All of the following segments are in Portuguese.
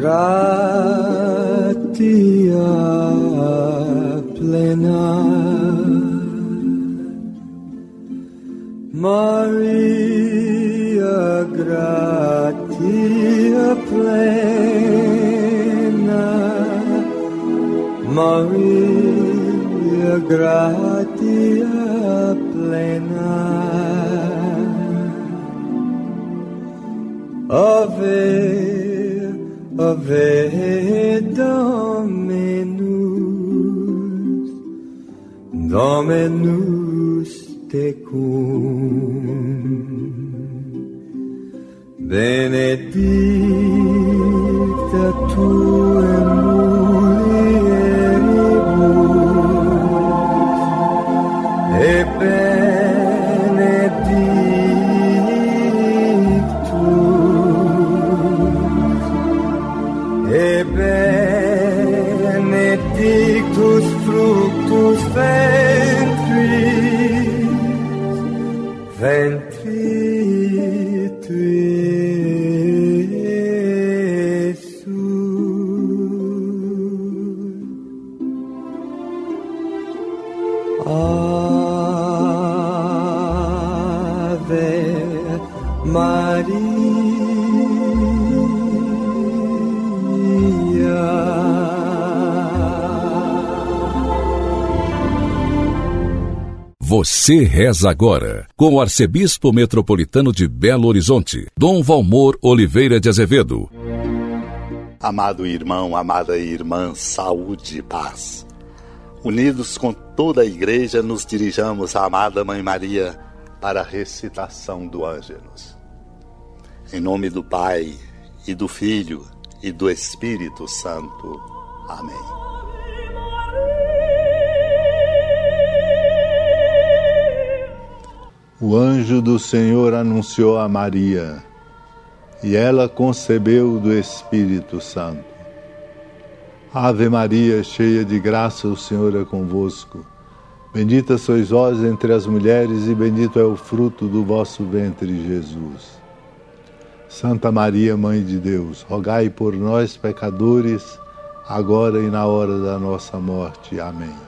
gratia plena, Maria gratia plena, Maria gratia plena, Ave, Ave Dominus, Dominus tecum, benedicta tu in mulieribus, et benedictus fructus ventris tui, Iesus. Ave Maria, Você reza agora com o arcebispo metropolitano de Belo Horizonte, Dom Valmor Oliveira de Azevedo. Amado irmão, amada irmã, saúde e paz. Unidos com toda a igreja, nos dirijamos à amada Mãe Maria para a recitação do Ângelus. Em nome do Pai, e do Filho, e do Espírito Santo. Amém. O anjo do Senhor anunciou a Maria, e ela concebeu do Espírito Santo. Ave Maria, cheia de graça, o Senhor é convosco. Bendita sois vós entre as mulheres, e bendito é o fruto do vosso ventre, Jesus. Santa Maria, Mãe de Deus, rogai por nós, pecadores, agora e na hora da nossa morte. Amém.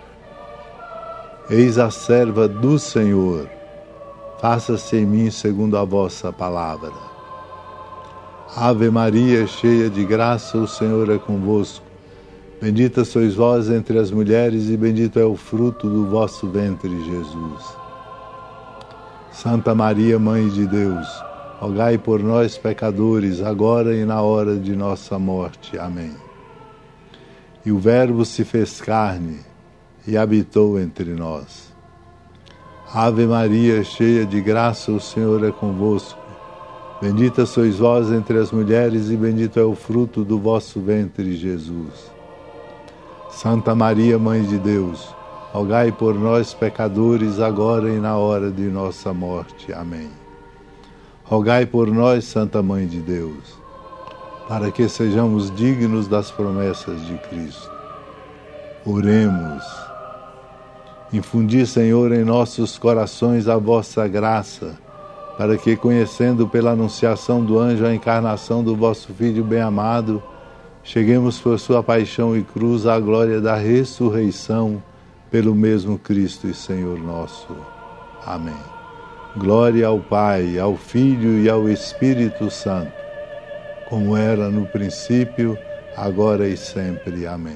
Eis a serva do Senhor. Faça-se em mim segundo a vossa palavra. Ave Maria, cheia de graça, o Senhor é convosco. Bendita sois vós entre as mulheres, e bendito é o fruto do vosso ventre, Jesus. Santa Maria, Mãe de Deus, rogai por nós, pecadores, agora e na hora de nossa morte. Amém. E o Verbo se fez carne e habitou entre nós. Ave Maria, cheia de graça, o Senhor é convosco. Bendita sois vós entre as mulheres, e bendito é o fruto do vosso ventre, Jesus. Santa Maria, Mãe de Deus, rogai por nós, pecadores, agora e na hora de nossa morte. Amém. Rogai por nós, Santa Mãe de Deus, para que sejamos dignos das promessas de Cristo. Oremos. Infundi, Senhor, em nossos corações a vossa graça, para que, conhecendo pela anunciação do anjo a encarnação do vosso Filho bem-amado, cheguemos por sua paixão e cruz à glória da ressurreição, pelo mesmo Cristo e Senhor nosso. Amém. Glória ao Pai, ao Filho e ao Espírito Santo, como era no princípio, agora e sempre. Amém.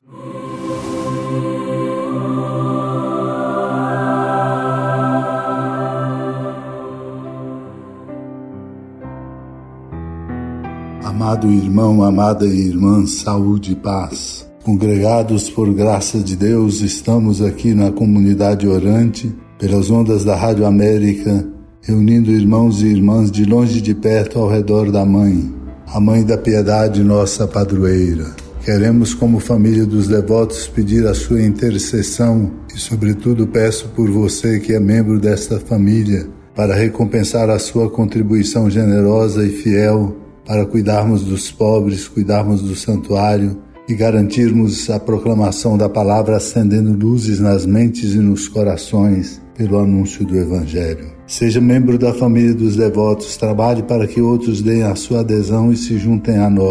Amado irmão, amada irmã, saúde e paz. Congregados por graça de Deus, estamos aqui na comunidade orante, pelas ondas da Rádio América, reunindo irmãos e irmãs de longe e de perto ao redor da Mãe, a Mãe da Piedade, nossa padroeira. Queremos, como família dos devotos, pedir a sua intercessão e, sobretudo, peço por você que é membro desta família, para recompensar a sua contribuição generosa e fiel, para cuidarmos dos pobres, cuidarmos do santuário e garantirmos a proclamação da palavra, acendendo luzes nas mentes e nos corações pelo anúncio do Evangelho. Seja membro da família dos devotos, trabalhe para que outros deem a sua adesão e se juntem a nós.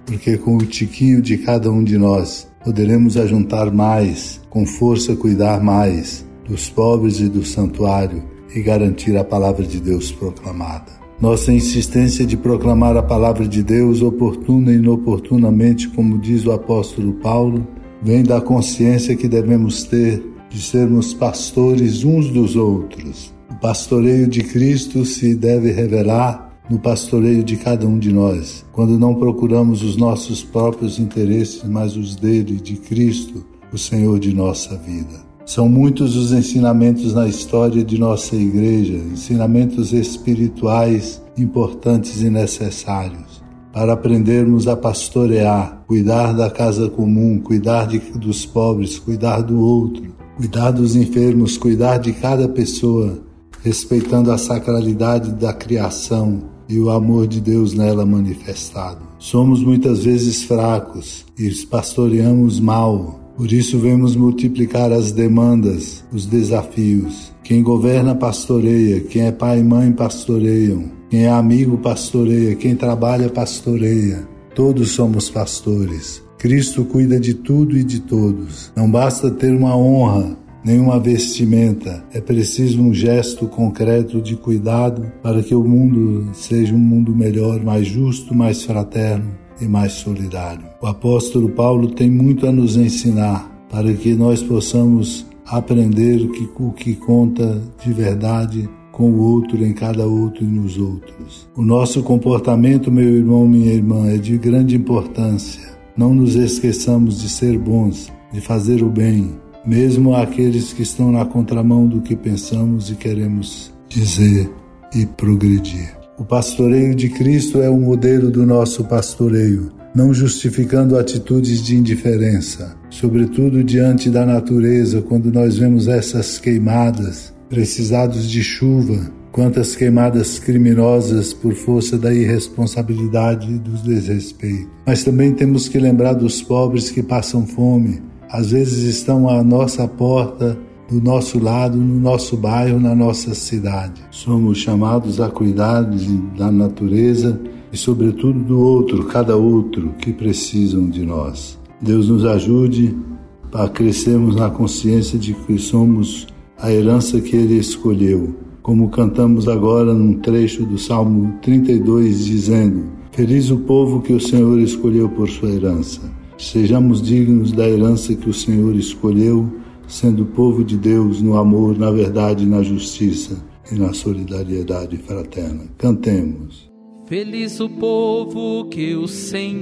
porque com o tiquinho de cada um de nós poderemos ajuntar mais, com força cuidar mais dos pobres e do santuário e garantir a palavra de Deus proclamada. Nossa insistência de proclamar a palavra de Deus oportuna e inoportunamente, como diz o apóstolo Paulo, vem da consciência que devemos ter de sermos pastores uns dos outros. O pastoreio de Cristo se deve revelar no pastoreio de cada um de nós, quando não procuramos os nossos próprios interesses, mas os dele, de Cristo, o Senhor de nossa vida. São muitos os ensinamentos na história de nossa igreja, ensinamentos espirituais importantes e necessários, para aprendermos a pastorear, cuidar da casa comum, cuidar dos pobres, cuidar do outro, cuidar dos enfermos, cuidar de cada pessoa, respeitando a sacralidade da criação e o amor de Deus nela manifestado. Somos muitas vezes fracos e pastoreamos mal. Por isso vemos multiplicar as demandas, os desafios. Quem governa pastoreia, quem é pai e mãe pastoreiam, quem é amigo pastoreia, quem trabalha pastoreia. Todos somos pastores. Cristo cuida de tudo e de todos. Não basta ter uma honra, nem uma vestimenta. É preciso um gesto concreto de cuidado para que o mundo seja um mundo melhor, mais justo, mais fraterno e mais solidário. O apóstolo Paulo tem muito a nos ensinar para que nós possamos aprender o que conta de verdade com o outro, em cada outro e nos outros. O nosso comportamento, meu irmão, minha irmã, é de grande importância. Não nos esqueçamos de ser bons, de fazer o bem, mesmo àqueles que estão na contramão do que pensamos e queremos dizer e progredir. O pastoreio de Cristo é o modelo do nosso pastoreio, não justificando atitudes de indiferença, sobretudo diante da natureza, quando nós vemos essas queimadas, precisados de chuva, quantas queimadas criminosas por força da irresponsabilidade e do desrespeito. Mas também temos que lembrar dos pobres que passam fome, às vezes estão à nossa porta, do nosso lado, no nosso bairro, na nossa cidade. Somos chamados a cuidar da natureza e, sobretudo, do outro, cada outro que precisam de nós. Deus nos ajude a crescermos na consciência de que somos a herança que Ele escolheu. Como cantamos agora num trecho do Salmo 32, dizendo: Feliz o povo que o Senhor escolheu por sua herança. Sejamos dignos da herança que o Senhor escolheu, sendo povo de Deus no amor, na verdade, na justiça e na solidariedade fraterna. Cantemos. Feliz o povo que o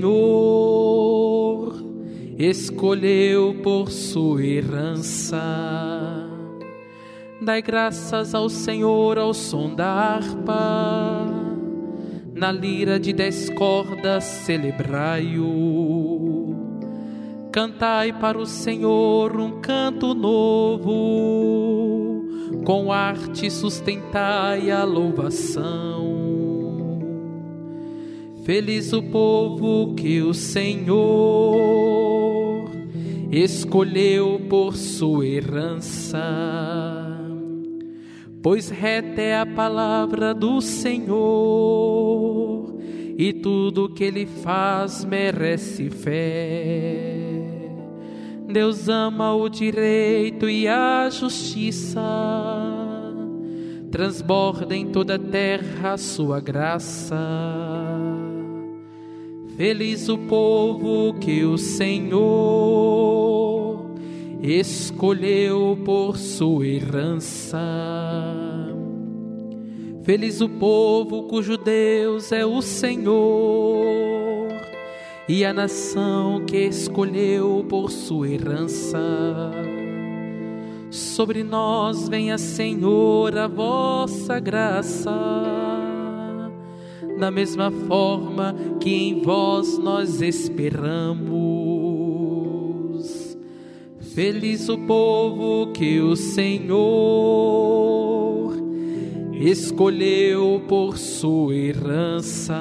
Senhor escolheu por sua herança. Dai graças ao Senhor ao som da harpa, na lira de 10 cordas celebrai-o. Cantai para o Senhor um canto novo, com arte sustentai a louvação. Feliz o povo que o Senhor escolheu por sua herança, pois reta é a palavra do Senhor, e tudo que Ele faz merece fé. Deus ama o direito e a justiça, transborda em toda a terra a sua graça. Feliz o povo que o Senhor escolheu por sua herança. Feliz o povo cujo Deus é o Senhor, e a nação que escolheu por sua herança. Sobre nós venha, Senhor, a vossa graça, da mesma forma que em vós nós esperamos. Feliz o povo que o Senhor escolheu por sua herança.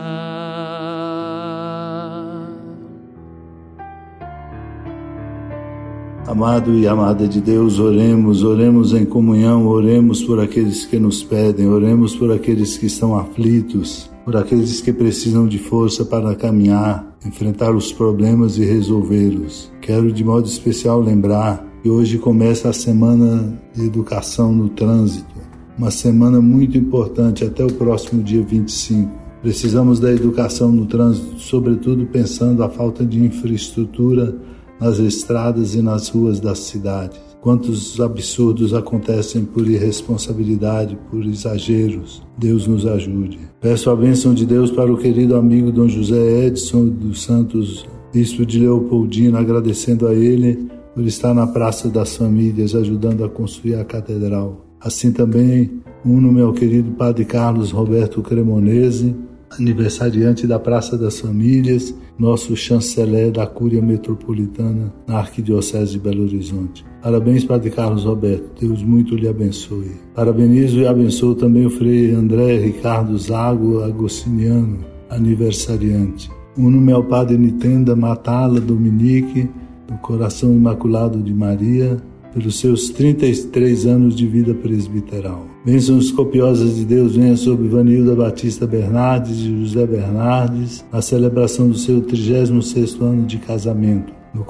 Amado e amada de Deus, oremos em comunhão, oremos por aqueles que nos pedem, oremos por aqueles que estão aflitos, por aqueles que precisam de força para caminhar, enfrentar os problemas e resolvê-los. Quero de modo especial lembrar que hoje começa a Semana de Educação no Trânsito, uma semana muito importante até o próximo dia 25. Precisamos da educação no trânsito, sobretudo pensando a falta de infraestrutura nas estradas e nas ruas das cidades. Quantos absurdos acontecem por irresponsabilidade, por exageros. Deus nos ajude. Peço a bênção de Deus para o querido amigo Dom José Edson dos Santos, bispo de Leopoldina, agradecendo a ele por estar na Praça das Famílias, ajudando a construir a catedral. Assim também uno meu querido Padre Carlos Roberto Cremonese, aniversariante da Praça das Famílias, nosso chanceler da Cúria Metropolitana na Arquidiocese de Belo Horizonte. Parabéns, Padre Carlos Roberto, Deus muito lhe abençoe. Parabenizo e abençoo também o Frei André Ricardo Zago Agostiniano, aniversariante. Uno-me ao Padre Nitenda Matala Dominique, do Coração Imaculado de Maria, pelos seus 33 anos de vida presbiteral. Bênçãos copiosas de Deus venham sobre Vanilda Batista Bernardes e José Bernardes, na celebração do seu 36º ano de casamento. No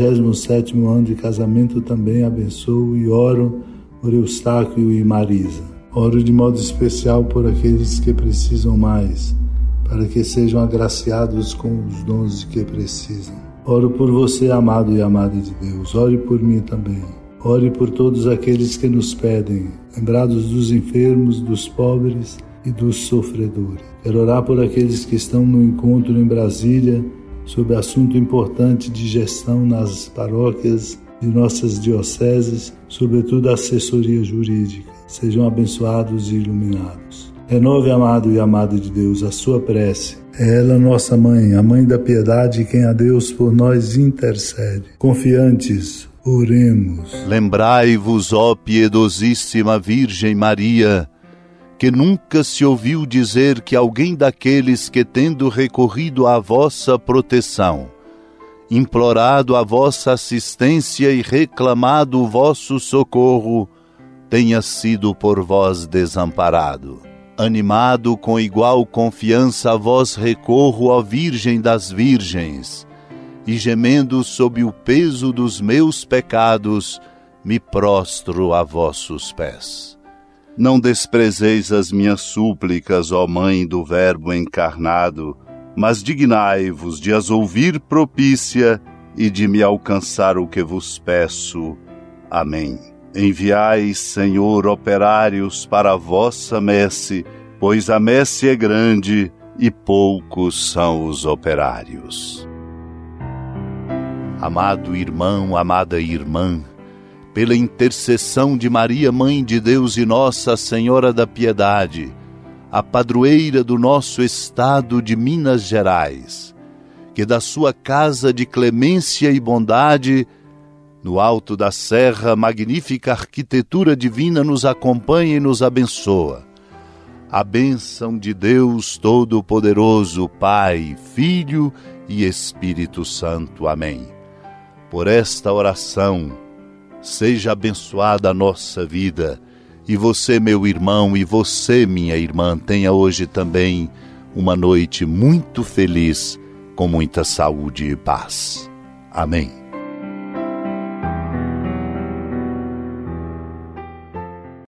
47º ano de casamento também abençoo e oro por Eustáquio e Marisa. Oro de modo especial por aqueles que precisam mais, para que sejam agraciados com os dons de que precisam. Oro por você, amado e amada de Deus. Ore por mim também. Ore por todos aqueles que nos pedem, lembrados dos enfermos, dos pobres e dos sofredores. Quero orar por aqueles que estão no encontro em Brasília, sobre assunto importante de gestão nas paróquias de nossas dioceses, sobretudo a assessoria jurídica. Sejam abençoados e iluminados. Renove, amado e amada de Deus, a sua prece. É ela nossa mãe, a mãe da piedade, quem a Deus por nós intercede. Confiantes, oremos. Lembrai-vos, ó piedosíssima Virgem Maria, que nunca se ouviu dizer que alguém daqueles que, tendo recorrido à vossa proteção, implorado a vossa assistência e reclamado o vosso socorro, tenha sido por vós desamparado. Animado com igual confiança a vós recorro, ó Virgem das Virgens, e gemendo sob o peso dos meus pecados, me prostro a vossos pés. Não desprezeis as minhas súplicas, ó Mãe do Verbo encarnado, mas dignai-vos de as ouvir propícia e de me alcançar o que vos peço. Amém. Enviai, Senhor, operários para a vossa messe, pois a messe é grande e poucos são os operários. Amado irmão, amada irmã, pela intercessão de Maria, Mãe de Deus e Nossa Senhora da Piedade, a padroeira do nosso estado de Minas Gerais, que da sua casa de clemência e bondade, no alto da serra, magnífica arquitetura divina nos acompanha e nos abençoa. A bênção de Deus Todo-Poderoso, Pai, Filho e Espírito Santo. Amém. Por esta oração, seja abençoada a nossa vida, e você, meu irmão, e você, minha irmã, tenha hoje também uma noite muito feliz, com muita saúde e paz. Amém.